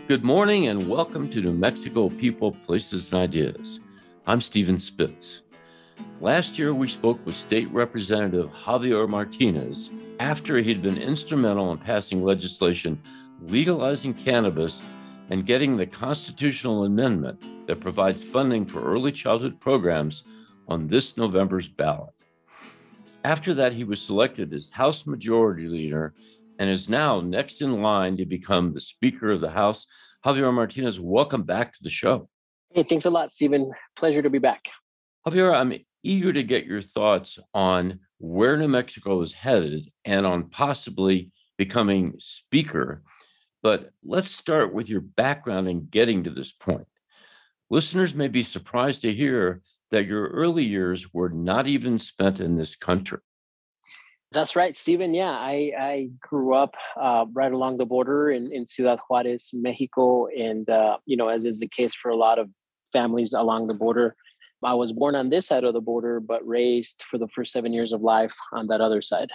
Good morning and welcome to New Mexico People, Places, and Ideas. I'm Stephen Spitz. Last year, we spoke with State Representative Javier Martinez after he'd been instrumental in passing legislation legalizing cannabis and getting the constitutional amendment that provides funding for early childhood programs on this November's ballot. After that, he was selected as House Majority Leader and is now next in line to become the Speaker of the House. Javier Martinez, welcome back to the show. Hey, thanks a lot, Stephen. Pleasure to be back. Javier, I'm eager to get your thoughts on where New Mexico is headed and on possibly becoming Speaker. But let's start with your background in getting to this point. Listeners may be surprised to hear that your early years were not even spent in this country. That's right, Stephen. Yeah, I grew up right along the border in Ciudad Juarez, Mexico. And, as is the case for a lot of families along the border, I was born on this side of the border, but raised for the first 7 years of life on that other side.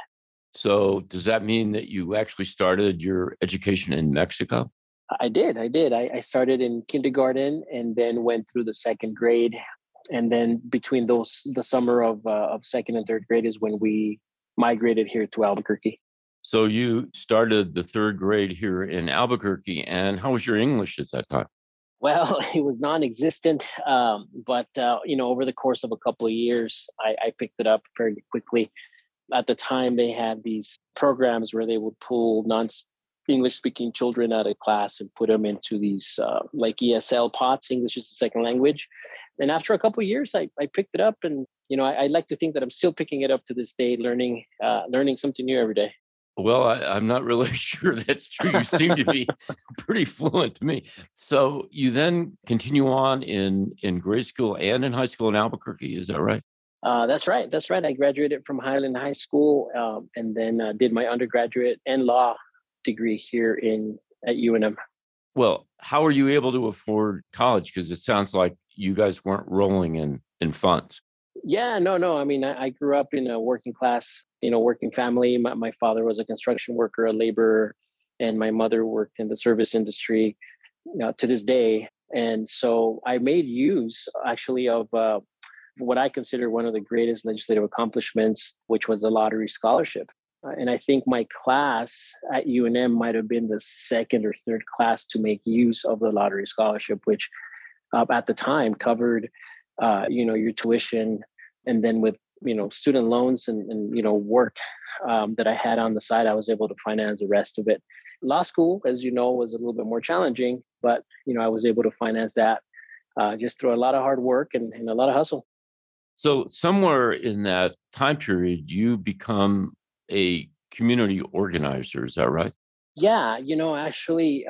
So does that mean that you actually started your education in Mexico? I did. I started in kindergarten and then went through the second grade. And then between the summer of second and third grade is when we migrated here to Albuquerque. So you started the third grade here in Albuquerque. And how was your English at that time? Well, it was non-existent, but over the course of a couple of years, I picked it up fairly quickly. At the time, they had these programs where they would pull non-English-speaking children out of class and put them into these like ESL pots, English as a second language. And after a couple of years, I picked it up, and I like to think that I'm still picking it up to this day, learning something new every day. Well, I'm not really sure that's true. You seem to be pretty fluent to me. So you then continue on in grade school and in high school in Albuquerque. Is that right? That's right. I graduated from Highland High School and then did my undergraduate and law degree here at UNM. Well, how are you able to afford college? Because it sounds like you guys weren't rolling in funds. Yeah, no. I mean, I grew up in a working class, working family. My father was a construction worker, a laborer, and my mother worked in the service industry to this day. And so I made use actually of what I consider one of the greatest legislative accomplishments, which was the lottery scholarship. And I think my class at UNM might have been the second or third class to make use of the lottery scholarship, which at the time covered, your tuition, and then with student loans and work that I had on the side, I was able to finance the rest of it. Law school, as you know, was a little bit more challenging, but I was able to finance that just through a lot of hard work and a lot of hustle. So somewhere in that time period, you become a community organizer. Is that right? Yeah, actually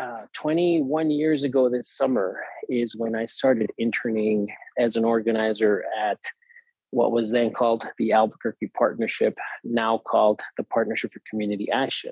21 years ago this summer is when I started interning as an organizer at what was then called the Albuquerque Partnership, now called the Partnership for Community Action.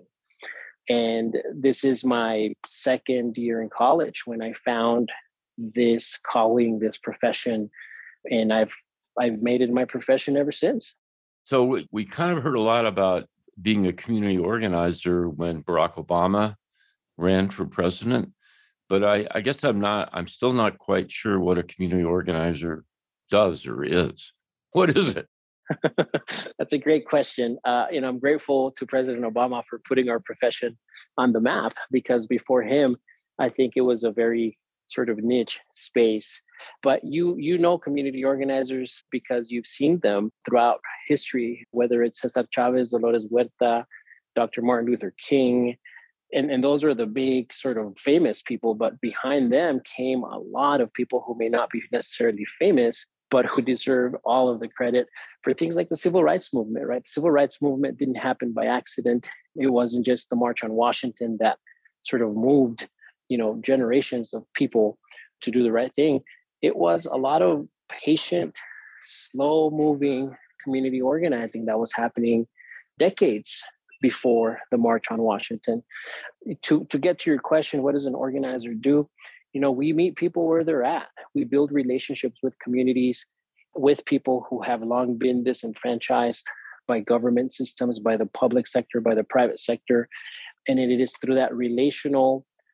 And this is my second year in college when I found this calling, this profession, and I've made it my profession ever since. So we kind of heard a lot about being a community organizer when Barack Obama ran for president, but I guess I'm still not quite sure what a community organizer does or is. What is it? That's a great question. I'm grateful to President Obama for putting our profession on the map, because before him, I think it was a very sort of niche space. But you know community organizers because you've seen them throughout history, whether it's Cesar Chavez, Dolores Huerta, Dr. Martin Luther King, and those are the big sort of famous people. But behind them came a lot of people who may not be necessarily famous, but who deserve all of the credit for things like the civil rights movement, right? The civil rights movement didn't happen by accident. It wasn't just the March on Washington that sort of moved, generations of people to do the right thing. It was a lot of patient, slow moving community organizing that was happening decades before the March on Washington. To get to your question, what does an organizer do? We meet people where they're at. We build relationships with communities, with people who have long been disenfranchised by government systems, by the public sector, by the private sector. And it is through that relational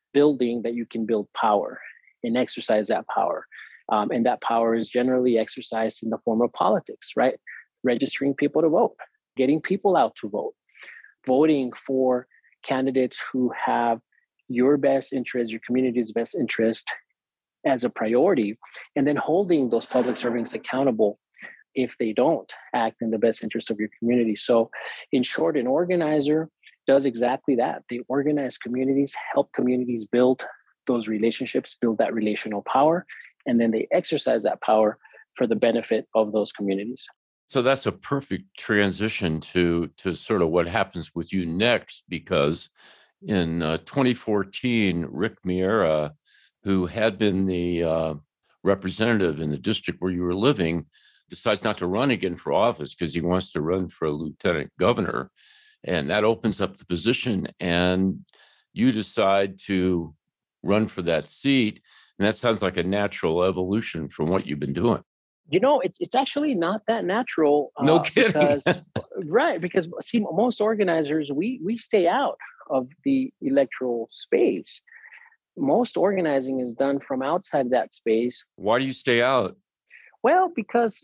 building that you can build power and exercise that power. And that power is generally exercised in the form of politics, right? Registering people to vote, getting people out to vote, voting for candidates who have your best interest, your community's best interest as a priority, and then holding those public servants accountable if they don't act in the best interest of your community. So, in short, an organizer does exactly that. They organize communities, help communities build those relationships, build that relational power, and then they exercise that power for the benefit of those communities. So that's a perfect transition to sort of what happens with you next, because in 2014, Rick Miera, who had been the representative in the district where you were living, decides not to run again for office because he wants to run for a lieutenant governor. And that opens up the position, and you decide to run for that seat. And that sounds like a natural evolution from what you've been doing. It's actually not that natural. No kidding. Because see, most organizers, we stay out of the electoral space. Most organizing is done from outside that space. Why do you stay out? Well, because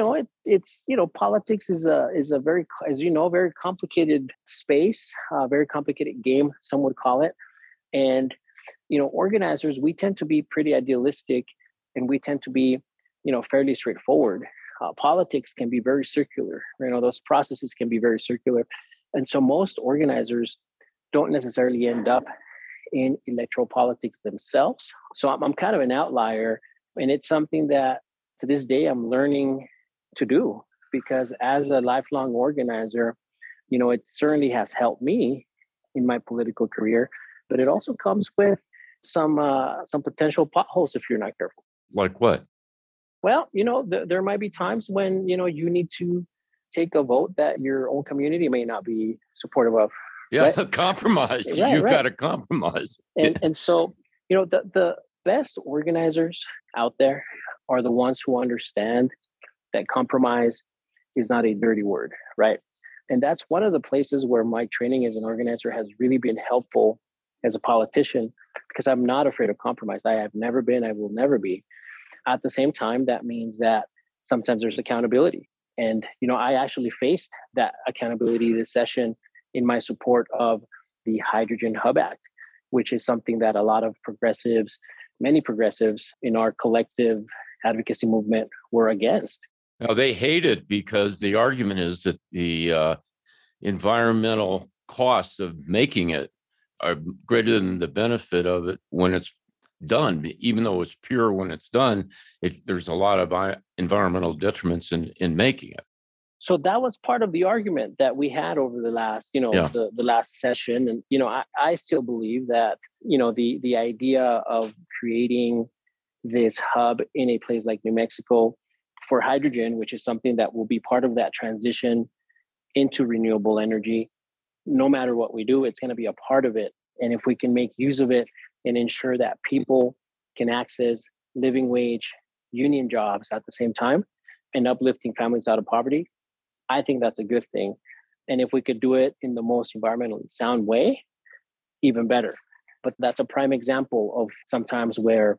it's politics is a very, as you know, very complicated space, very complicated game, some would call it. And organizers, we tend to be pretty idealistic, and we tend to be fairly straightforward. Politics can be very circular. Those processes can be very circular, and so most organizers don't necessarily end up in electoral politics themselves. So I'm kind of an outlier, and it's something that to this day I'm learning to do, because as a lifelong organizer, it certainly has helped me in my political career, but it also comes with some potential potholes if you're not careful. Like what? Well, there might be times when you need to take a vote that your own community may not be supportive of. Yeah, right? Compromise. You've got to compromise. And so, the best organizers out there are the ones who understand that compromise is not a dirty word, right? And that's one of the places where my training as an organizer has really been helpful as a politician, because I'm not afraid of compromise. I have never been, I will never be. At the same time, that means that sometimes there's accountability. And, I actually faced that accountability this session in my support of the Hydrogen Hub Act, which is something that a lot of progressives, many progressives in our collective advocacy movement were against. Now, they hate it because the argument is that the environmental costs of making it are greater than the benefit of it when it's done. Even though it's pure when it's done, there's a lot of environmental detriments in making it. So that was part of the argument that we had over the last, the last session. And, I still believe that, the idea of creating this hub in a place like New Mexico for hydrogen, which is something that will be part of that transition into renewable energy, no matter what we do, it's going to be a part of it. And if we can make use of it and ensure that people can access living wage union jobs at the same time and uplifting families out of poverty, I think that's a good thing. And if we could do it in the most environmentally sound way, even better. But that's a prime example of sometimes where,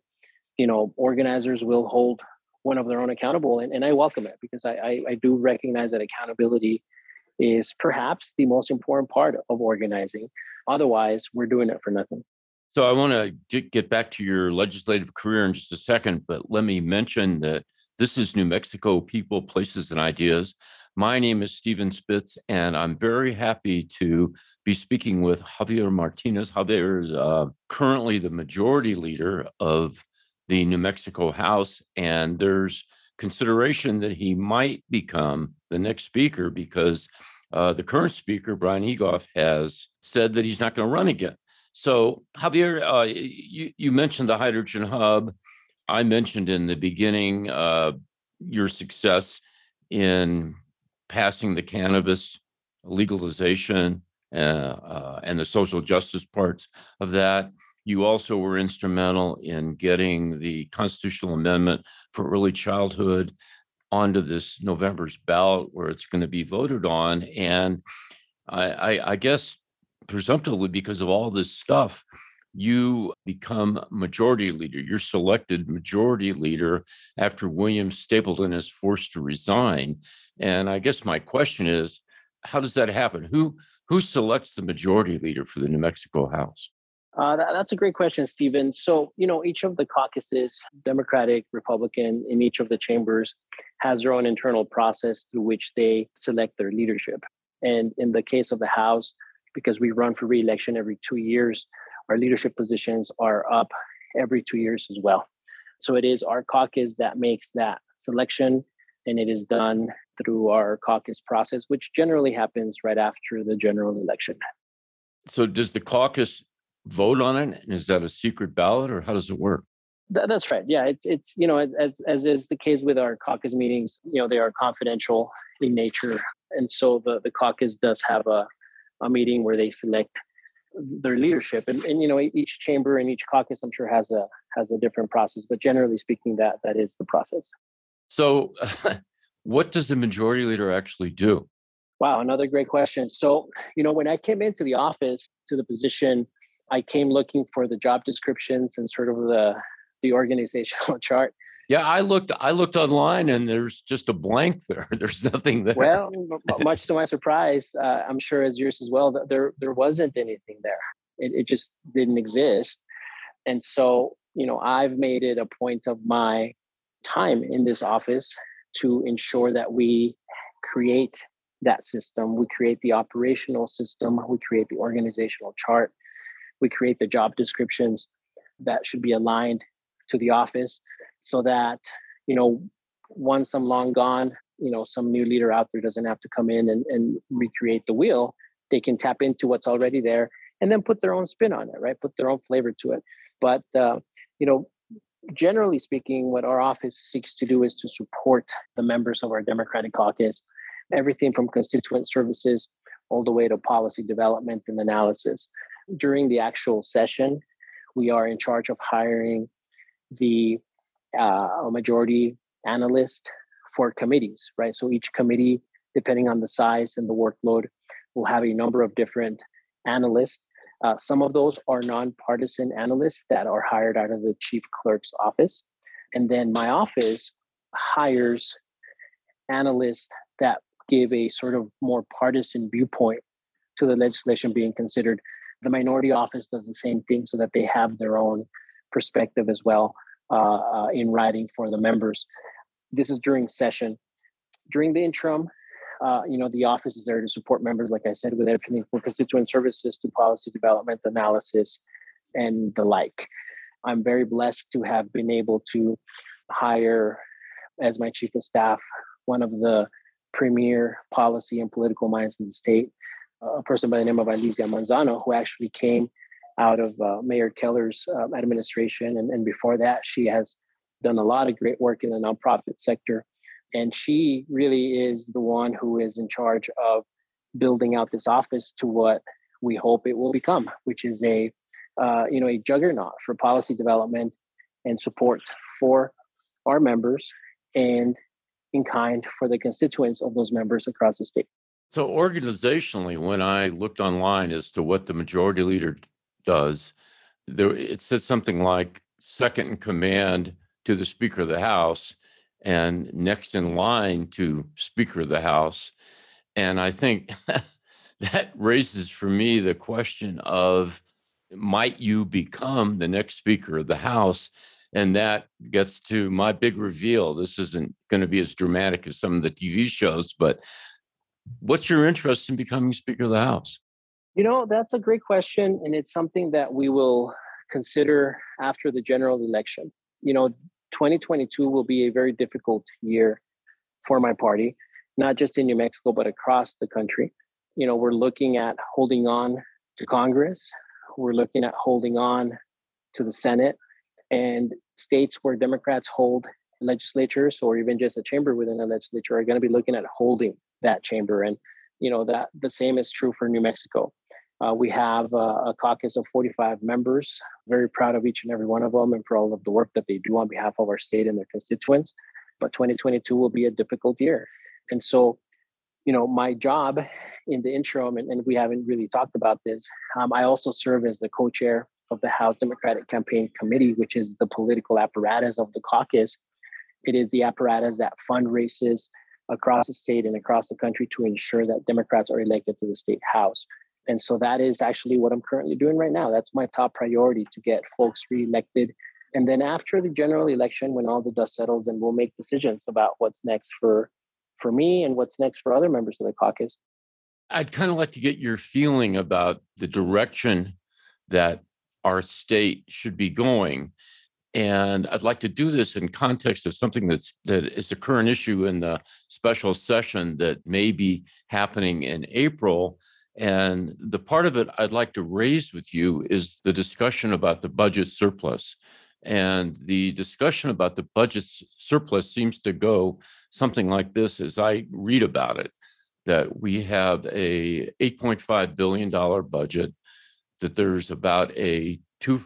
organizers will hold one of their own accountable. And I welcome it, because I do recognize that accountability is perhaps the most important part of organizing. Otherwise, we're doing it for nothing. So I want to get back to your legislative career in just a second, but let me mention that this is New Mexico People, Places, and Ideas. My name is Stephen Spitz, and I'm very happy to be speaking with Javier Martinez. Javier is currently the majority leader of the New Mexico House, and there's consideration that he might become the next speaker because the current speaker, Brian Egoff, has said that he's not going to run again. So, Javier, you mentioned the Hydrogen Hub. I mentioned in the beginning your success in passing the cannabis legalization and the social justice parts of that. You also were instrumental in getting the constitutional amendment for early childhood onto this November's ballot, where it's going to be voted on. And I guess presumptively, because of all this stuff, you become majority leader. You're selected majority leader after William Stapleton is forced to resign. And I guess my question is, how does that happen? Who selects the majority leader for the New Mexico House? That's a great question, Stephen. So, each of the caucuses, Democratic, Republican, in each of the chambers has their own internal process through which they select their leadership. And in the case of the House, because we run for re-election every 2 years, our leadership positions are up every 2 years as well. So it is our caucus that makes that selection, and it is done through our caucus process, which generally happens right after the general election. So does the caucus vote on it? And is that a secret ballot, or how does it work? That's right. Yeah, it's as is the case with our caucus meetings, they are confidential in nature, and so the caucus does have a meeting where they select their leadership, and each chamber and each caucus, I'm sure, has a different process, but generally speaking, that is the process. So, what does the majority leader actually do? Wow, another great question. So, when I came into the office to the position, I came looking for the job descriptions and sort of the organizational chart. Yeah, I looked online and there's just a blank there. There's nothing there. Well, much to my surprise, I'm sure as yours as well, that there wasn't anything there. It just didn't exist. And so, I've made it a point of my time in this office to ensure that we create that system. We create the operational system. We create the organizational chart. We create the job descriptions that should be aligned to the office so that, once I'm long gone, some new leader out there doesn't have to come in and recreate the wheel. They can tap into what's already there and then put their own spin on it, right? Put their own flavor to it. But, generally speaking, what our office seeks to do is to support the members of our Democratic caucus, everything from constituent services all the way to policy development and analysis. During the actual session, we are in charge of hiring the majority analyst for committees, right? So each committee, depending on the size and the workload, will have a number of different analysts. Some of those are nonpartisan analysts that are hired out of the chief clerk's office. And then my office hires analysts that give a sort of more partisan viewpoint to the legislation being considered. The minority office does the same thing so that they have their own perspective as well in writing for the members. This is during session. During the interim, the office is there to support members, like I said, with everything from constituent services to policy development, analysis, and the like. I'm very blessed to have been able to hire as my chief of staff one of the premier policy and political minds in the state, a person by the name of Alicia Manzano, who actually came out of Mayor Keller's administration. And before that, she has done a lot of great work in the nonprofit sector. And she really is the one who is in charge of building out this office to what we hope it will become, which is a juggernaut for policy development and support for our members and in kind for the constituents of those members across the state. So organizationally, when I looked online as to what the majority leader does, it said something like second in command to the Speaker of the House and next in line to Speaker of the House. And I think that raises for me the question of, might you become the next Speaker of the House? And that gets to my big reveal. This isn't going to be as dramatic as some of the TV shows, but what's your interest in becoming Speaker of the House? That's a great question. And it's something that we will consider after the general election. 2022 will be a very difficult year for my party, not just in New Mexico, but across the country. We're looking at holding on to Congress. We're looking at holding on to the Senate, and states where Democrats hold legislatures or even just a chamber within a legislature are going to be looking at holding that chamber. And, that the same is true for New Mexico. We have a caucus of 45 members, very proud of each and every one of them and for all of the work that they do on behalf of our state and their constituents. But 2022 will be a difficult year. And so, my job in the interim, and we haven't really talked about this, I also serve as the co-chair of the House Democratic Campaign Committee, which is the political apparatus of the caucus. It is the apparatus that fundraises across the state and across the country to ensure that Democrats are elected to the state house. And so that is actually what I'm currently doing right now. That's my top priority, to get folks reelected. And then after the general election, when all the dust settles, then we'll make decisions about what's next for me and what's next for other members of the caucus. I'd kind of like to get your feeling about the direction that our state should be going. And I'd like to do this in context of something that is the current issue in the special session that may be happening in April. And the part of it I'd like to raise with you is the discussion about the budget surplus. And the discussion about the budget surplus seems to go something like this as I read about it, that we have a $8.5 billion budget, that there's about a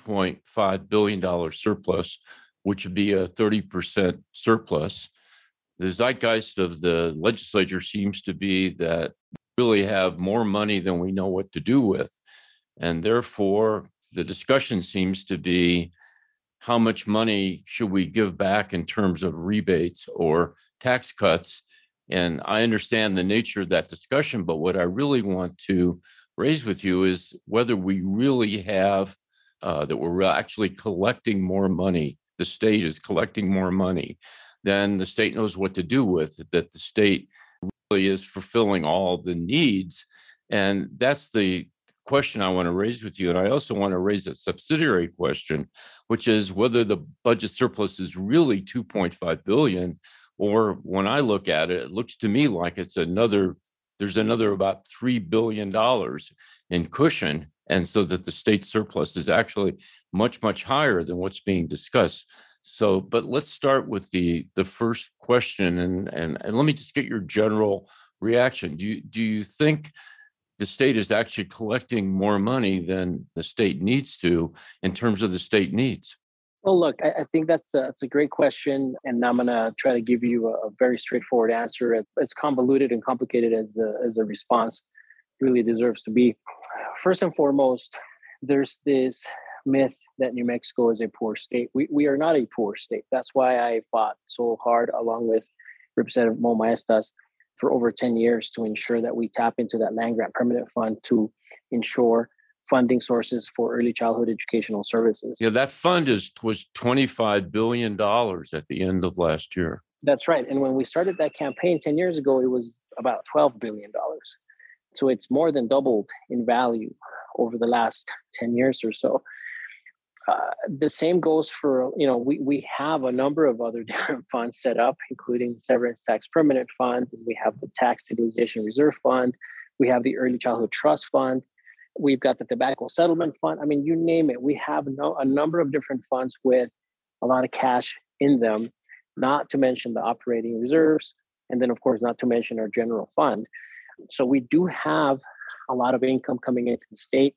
$2.5 billion surplus, which would be a 30% surplus. The zeitgeist of the legislature seems to be that we really have more money than we know what to do with. And therefore, the discussion seems to be, how much money should we give back in terms of rebates or tax cuts? And I understand the nature of that discussion, but what I really want to raise with you is whether we really have that we're actually collecting more money. The state is collecting more money than the state knows what to do with, that the state really is fulfilling all the needs. And that's the question I want to raise with you. And I also want to raise a subsidiary question, which is whether the budget surplus is really 2.5 billion, or when I look at it, it looks to me like there's another about $3 billion in cushion. And so that the state surplus is actually much, much higher than what's being discussed. So, but let's start with the first question, and let me just get your general reaction. Do you think the state is actually collecting more money than the state needs to in terms of the state needs? Well, look, I think that's a great question, and I'm going to try to give you a very straightforward answer. It's convoluted and complicated as the response really deserves to be. First and foremost, there's this myth that New Mexico is a poor state. We are not a poor state. That's why I fought so hard, along with Representative Mo Maestas, for over 10 years to ensure that we tap into that land grant permanent fund to ensure funding sources for early childhood educational services. Yeah, that fund was $25 billion at the end of last year. That's right. And when we started that campaign 10 years ago, it was about $12 billion. So it's more than doubled in value over the last 10 years or so. The same goes for, we have a number of other different funds set up, including Severance Tax Permanent Fund. We have the Tax Stabilization Reserve Fund. We have the Early Childhood Trust Fund. We've got the Tobacco Settlement Fund. I mean, you name it. We have a number of different funds with a lot of cash in them, not to mention the operating reserves. And then, of course, not to mention our general fund. So we do have a lot of income coming into the state.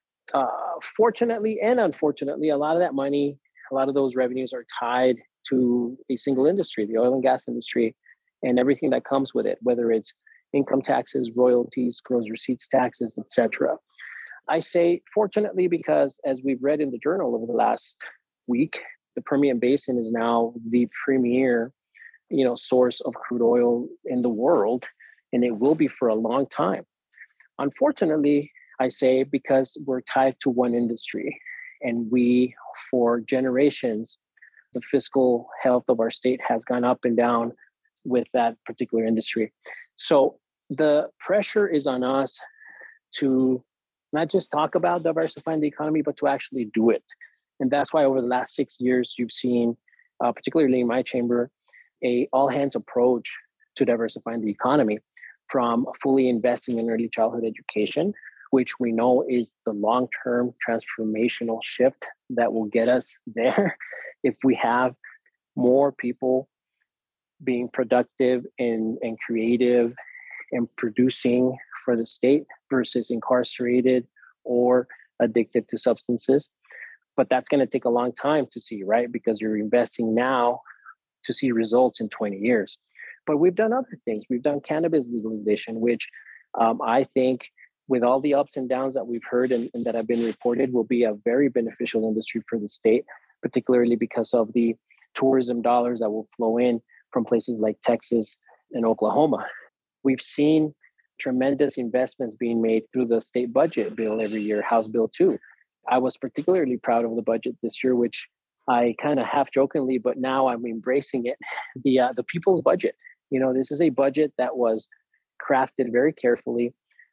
Fortunately and unfortunately, a lot of that money, a lot of those revenues are tied to a single industry, the oil and gas industry, and everything that comes with it, whether it's income taxes, royalties, gross receipts taxes, etc. I say fortunately because, as we've read in the journal over the last week, the Permian Basin is now the premier, source of crude oil in the world, and it will be for a long time. Unfortunately, I say because we're tied to one industry, and we, for generations, the fiscal health of our state has gone up and down with that particular industry. So the pressure is on us to not just talk about diversifying the economy, but to actually do it. And that's why over the last 6 years, you've seen, particularly in my chamber, a all-hands approach to diversifying the economy, from fully investing in early childhood education, which we know is the long-term transformational shift that will get us there if we have more people being productive and creative and producing for the state versus incarcerated or addicted to substances. But that's going to take a long time to see, right? Because you're investing now to see results in 20 years. But we've done other things. We've done cannabis legalization, which I think with all the ups and downs that we've heard and that have been reported, will be a very beneficial industry for the state, particularly because of the tourism dollars that will flow in from places like Texas and Oklahoma. We've seen tremendous investments being made through the state budget bill every year, House Bill 2. I was particularly proud of the budget this year, which I kind of half jokingly, but now I'm embracing it, the people's budget. This is a budget that was crafted very carefully,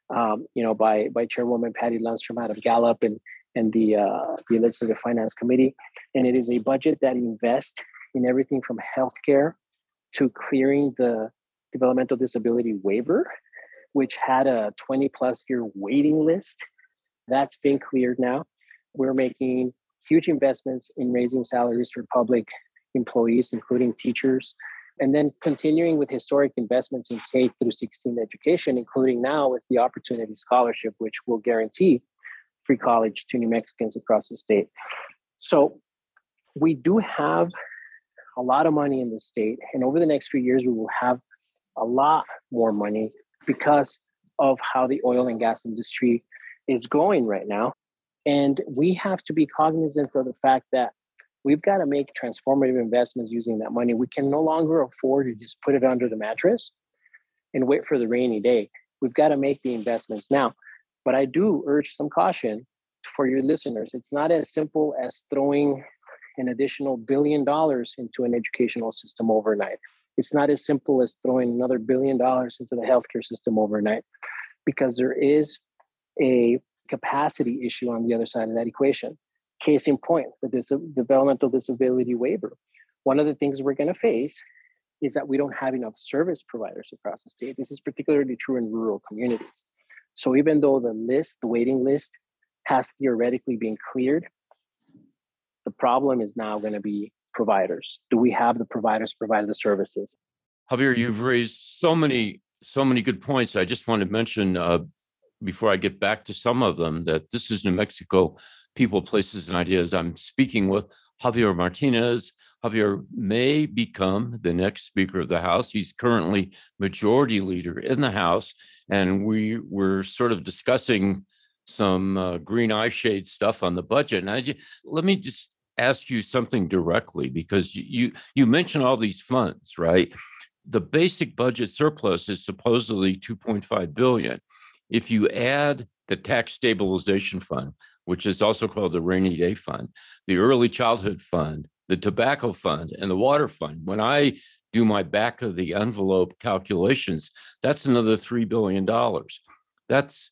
by Chairwoman Patty Lundstrom out of Gallup and the Legislative Finance Committee. And it is a budget that invests in everything from healthcare to clearing the developmental disability waiver, which had a 20 plus year waiting list. That's been cleared now. We're making huge investments in raising salaries for public employees, including teachers, and then continuing with historic investments in K through 16 education, including now with the Opportunity Scholarship, which will guarantee free college to New Mexicans across the state. So we do have a lot of money in the state, and over the next few years, we will have a lot more money because of how the oil and gas industry is going right now. And we have to be cognizant of the fact that we've got to make transformative investments using that money. We can no longer afford to just put it under the mattress and wait for the rainy day. We've got to make the investments now. But I do urge some caution for your listeners. It's not as simple as throwing an additional $1 billion into an educational system overnight. It's not as simple as throwing another $1 billion into the healthcare system overnight, because there is a capacity issue on the other side of that equation. Case in point, the developmental disability waiver. One of the things we're going to face is that we don't have enough service providers across the state. This is particularly true in rural communities. So even though the waiting list has theoretically been cleared, the problem is now going to be providers. Do we have the providers to provide the services? Javier, you've raised so many good points. I just want to mention, before I get back to some of them, that this is New Mexico People, Places, and Ideas. I'm speaking with Javier Martinez. Javier may become the next Speaker of the House. He's currently Majority Leader in the House, and we were sort of discussing some green eye shade stuff on the budget. And let me just ask you something directly, because you mentioned all these funds, right? The basic budget surplus is supposedly $2.5 billion. If you add the tax stabilization fund, which is also called the rainy day fund, the early childhood fund, the tobacco fund, and the water fund, when I do my back of the envelope calculations, that's another $3 billion. That's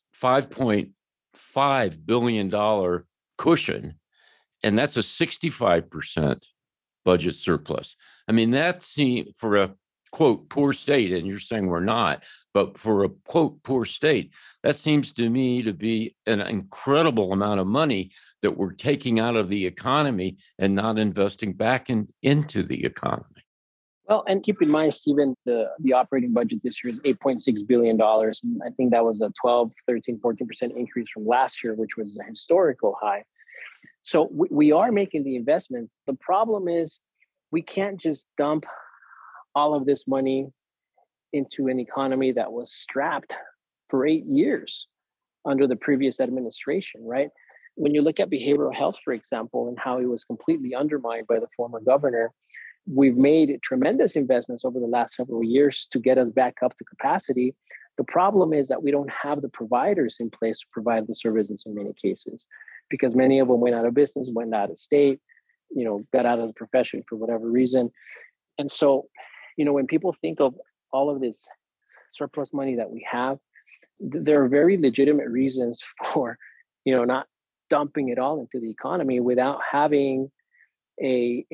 $5.5 billion cushion, and that's a 65% budget surplus. I mean, that seems, for a quote poor state, and you're saying we're not, but for a quote poor state, that seems to me to be an incredible amount of money that we're taking out of the economy and not investing back into the economy. Well, and keep in mind, Stephen, the operating budget this year is $8.6 billion. And I think that was a 12, 13, 14% increase from last year, which was a historical high. So we are making the investments. The problem is we can't just dump all of this money into an economy that was strapped for 8 years under the previous administration, right? When you look at behavioral health, for example, and how it was completely undermined by the former governor, we've made tremendous investments over the last several years to get us back up to capacity. The problem is that we don't have the providers in place to provide the services in many cases, because many of them went out of business, went out of state, got out of the profession for whatever reason. And so, when people think of all of this surplus money that we have, there are very legitimate reasons for, not dumping it all into the economy without having a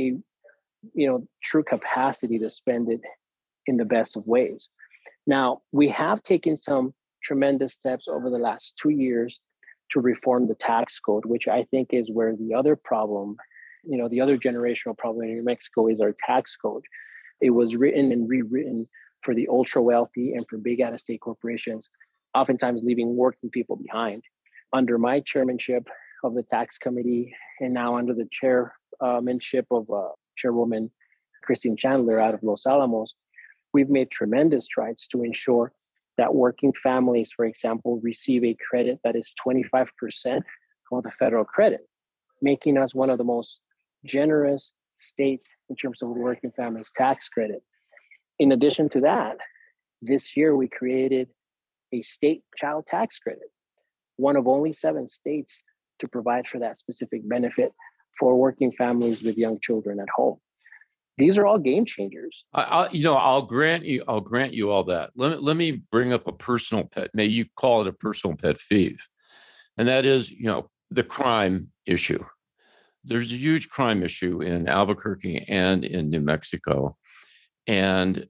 true capacity to spend it in the best of ways. Now, we have taken some tremendous steps over the last 2 years to reform the tax code, which I think is where the other problem, the other generational problem in New Mexico is our tax code. It was written and rewritten for the ultra wealthy and for big out-of-state corporations, oftentimes leaving working people behind. Under my chairmanship of the tax committee, and now under the chairmanship of Chairwoman Christine Chandler out of Los Alamos, we've made tremendous strides to ensure that working families, for example, receive a credit that is 25% of the federal credit, making us one of the most generous states in terms of working families tax credit. In addition to that, this year we created a state child tax credit, one of only 7 states to provide for that specific benefit for working families with young children at home. These are all game changers. I'll grant you all that. Let me bring up a personal pet. Maybe you call it a personal pet peeve, and that is, the crime issue. There's a huge crime issue in Albuquerque and in New Mexico, and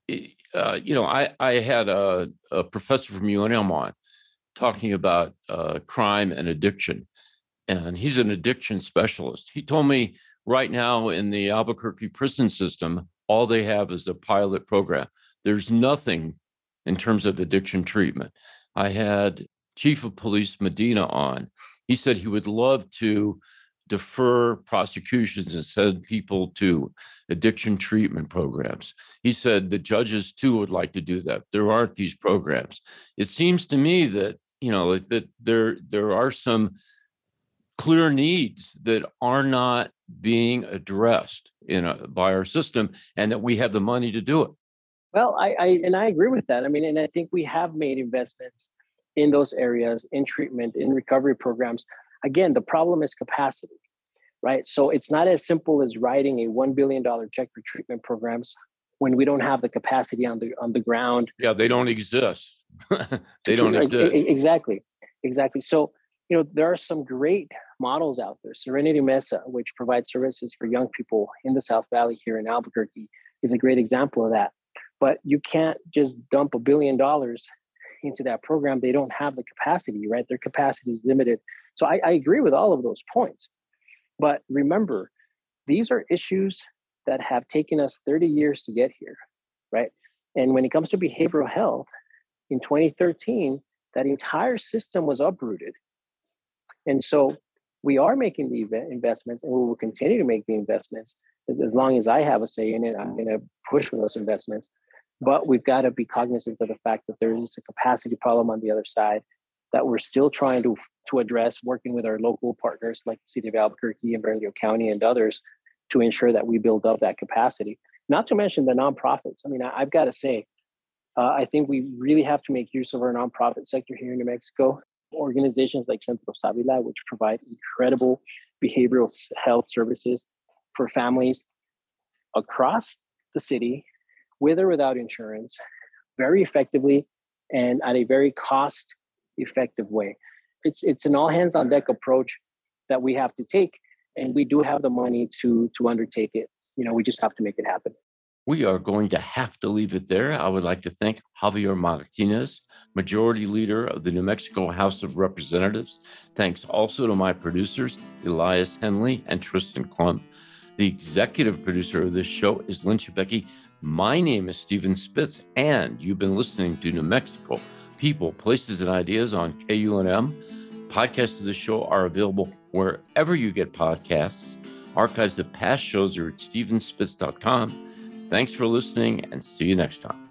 I had a professor from UNM on talking about crime and addiction, and he's an addiction specialist. He told me right now in the Albuquerque prison system, all they have is a pilot program. There's nothing in terms of addiction treatment. I had Chief of Police Medina on. He said he would love to defer prosecutions and send people to addiction treatment programs. He said the judges too would like to do that. There aren't these programs. It seems to me that, that there are some clear needs that are not being addressed by our system, and that we have the money to do it. Well, I agree with that. I mean, and I think we have made investments in those areas, in treatment, in recovery programs. Again, the problem is capacity, right? So it's not as simple as writing a $1 billion check for treatment programs when we don't have the capacity on the ground. Yeah, they don't exist. They don't exist. Exactly. So, there are some great models out there. Serenity Mesa, which provides services for young people in the South Valley here in Albuquerque, is a great example of that. But you can't just dump $1 billion into that program. They don't have the capacity, right? Their capacity is limited. So I agree with all of those points. But remember, these are issues that have taken us 30 years to get here, right? And when it comes to behavioral health, in 2013, that entire system was uprooted. And so we are making the investments, and we will continue to make the investments as long as I have a say in it. I'm going to push for those investments. But we've got to be cognizant of the fact that there is a capacity problem on the other side that we're still trying to address, working with our local partners like the City of Albuquerque and Bernalillo County and others to ensure that we build up that capacity. Not to mention the nonprofits. I mean, I've got to say, I think we really have to make use of our nonprofit sector here in New Mexico. Organizations like Centro Savila, which provide incredible behavioral health services for families across the city, with or without insurance, very effectively and at a very cost-effective way. It's an all-hands-on-deck approach that we have to take, and we do have the money to undertake it. We just have to make it happen. We are going to have to leave it there. I would like to thank Javier Martinez, Majority Leader of the New Mexico House of Representatives. Thanks also to my producers, Elias Henley and Tristan Klump. The executive producer of this show is Lynn Chebecki. My name is Steven Spitz, and you've been listening to New Mexico People, Places, and Ideas on KUNM. Podcasts of the show are available wherever you get podcasts. Archives of past shows are at stevenspitz.com. Thanks for listening, and see you next time.